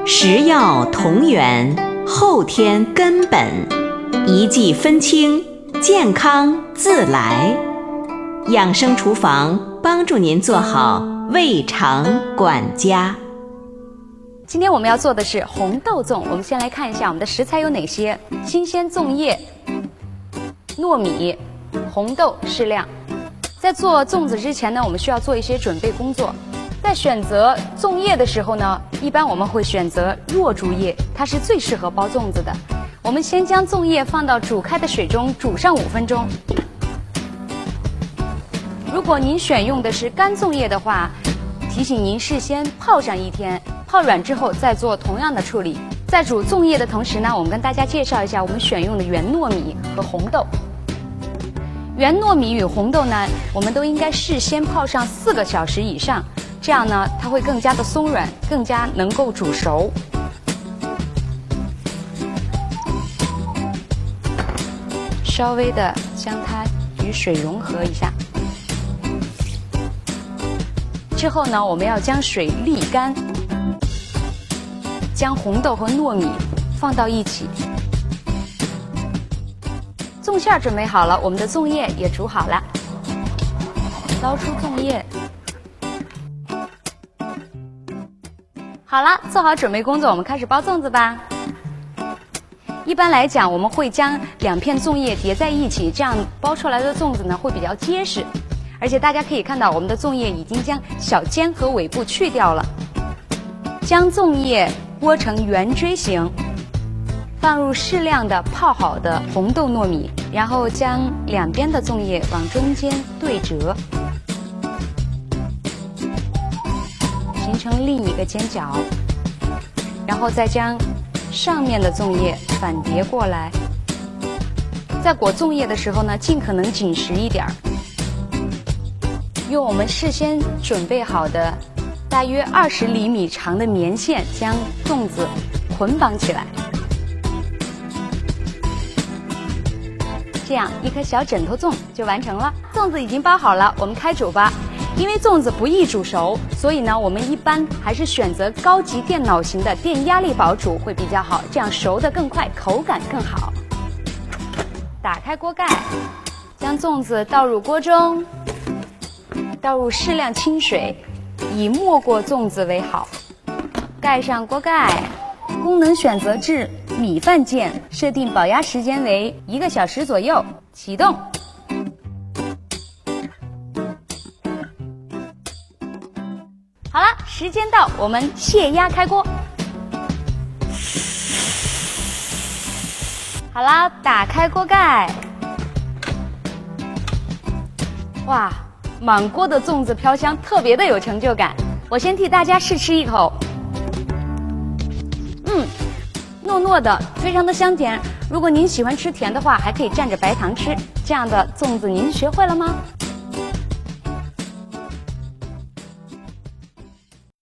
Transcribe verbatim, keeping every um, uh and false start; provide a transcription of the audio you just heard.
食药同源，后天根本，一剂分清，健康自来。养生厨房帮助您做好胃肠管家。 今天我们要做的是红豆粽，我们先来看一下我们的食材有哪些：新鲜粽叶、糯米、红豆适量。在做粽子之前呢，我们需要做一些准备工作。在选择粽叶的时候呢，一般我们会选择弱竹叶，它是最适合包粽子的。我们先将粽叶放到煮开的水中煮上五分钟。如果您选用的是干粽叶的话，提醒您事先泡上一天，泡软之后再做同样的处理。在煮粽叶的同时呢，我们跟大家介绍一下我们选用的圆糯米和红豆。圆糯米与红豆呢，我们都应该事先泡上四个小时以上，这样呢，它会更加的松软，更加能够煮熟。稍微的将它与水融合一下。之后呢，我们要将水沥干，将红豆和糯米放到一起。粽馅准备好了，我们的粽叶也煮好了，捞出粽叶。好了，做好准备工作，我们开始包粽子吧。一般来讲，我们会将两片粽叶叠在一起，这样包出来的粽子呢会比较结实。而且大家可以看到，我们的粽叶已经将小尖和尾部去掉了。将粽叶拨成圆锥形，放入适量的泡好的红豆糯米，然后将两边的粽叶往中间对折，形成另一个尖角，然后再将上面的粽叶反叠过来。在裹粽叶的时候呢，尽可能紧实一点儿。用我们事先准备好的大约二十厘米长的棉线将粽子捆绑起来，这样一颗小枕头粽就完成了。粽子已经包好了，我们开煮吧。因为粽子不易煮熟，所以呢，我们一般还是选择高级电脑型的电压力煲煮会比较好，这样熟得更快，口感更好。打开锅盖，将粽子倒入锅中，倒入适量清水，以没过粽子为好。盖上锅盖，功能选择至米饭键，设定保压时间为一个小时左右。启动。好了，时间到，我们泄压开锅。好啦，打开锅盖。哇，满锅的粽子飘香，特别的有成就感。我先替大家试吃一口。嗯，糯糯的，非常的香甜。如果您喜欢吃甜的话，还可以蘸着白糖吃。这样的粽子您学会了吗？